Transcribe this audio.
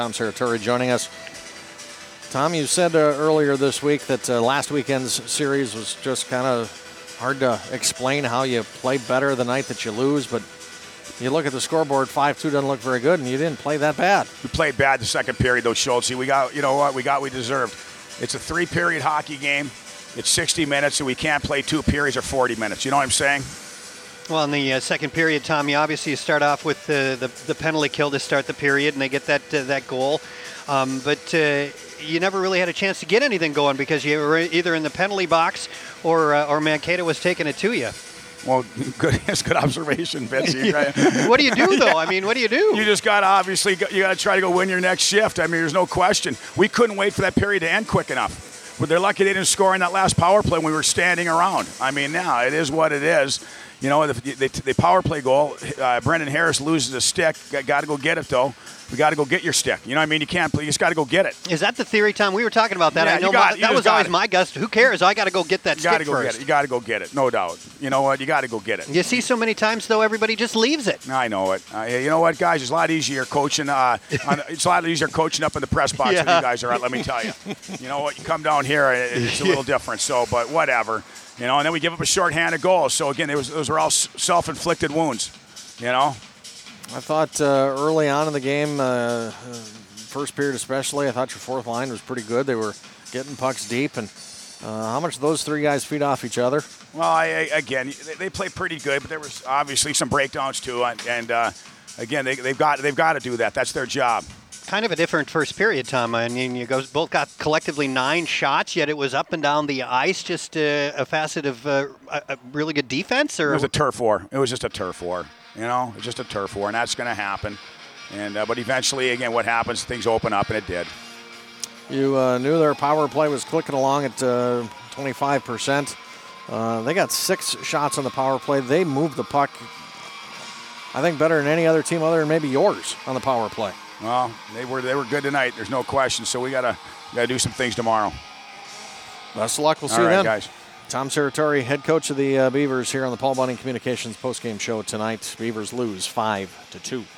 Tom Serratore joining us. Tom, you said earlier this week that last weekend's series was just kind of hard to explain how you play better the night that you lose, but you look at the scoreboard, 5-2 doesn't look very good, and you didn't play that bad. We played bad the second period, though, Schultz. We got, you know what, we got what we deserved. It's a 3-period hockey game. It's 60 minutes, and we can't play 2 periods or 40 minutes. You know what I'm saying? Well, in the second period, Tom, you obviously start off with the penalty kill to start the period, and they get that goal. But you never really had a chance to get anything going because you were either in the penalty box or Mankato was taking it to you. Well, that's good observation, Vince. What do you do, though? I mean, what do you do? You just got to obviously you got to try to go win your next shift. I mean, there's no question. We couldn't wait for that period to end quick enough. But they're lucky they didn't score in that last power play when we were standing around. I mean, now it is what it is. You know, the power play goal, Brendan Harris loses a stick. Got to go get it, though. We got to go get your stick. You know what I mean? You can't play. You just got to go get it. Is that the theory, Tom? We were talking about that. Yeah, I know that was always my guess. Who cares? I got to go get that stick first. You got to go get it. No doubt. You know what? You got to go get it. You see so many times, though, everybody just leaves it. I know it. You know what, guys? It's a lot easier coaching. It's a lot easier coaching up in the press box than you guys are at. Let me tell you. You know what? You come down here, it's a little different. So, but whatever. You know, and then we give up a shorthanded goal. So again, those were all self-inflicted wounds. You know. I thought early on in the game, first period especially, I thought your fourth line was pretty good. They were getting pucks deep. And how much do those three guys feed off each other? Well, again, they play pretty good, but there was obviously some breakdowns too. And again, they've got to do that. That's their job. Kind of a different first period, Tom. I mean, you guys both got collectively 9 shots, yet it was up and down the ice. Just a facet of a really good defense, or it was a turf war. It was just a turf war. You know, it's just a turf war, and that's going to happen. And but eventually, again, what happens? Things open up, and it did. You knew their power play was clicking along at 25%. They got 6 shots on the power play. They moved the puck, I think, better than any other team other than maybe yours on the power play. Well, they were good tonight. There's no question. So we gotta do some things tomorrow. Best of luck. We'll see you then, then, guys. Tom Serratore, head coach of the Beavers, here on the Paul Bunning Communications postgame show tonight. Beavers lose 5-2.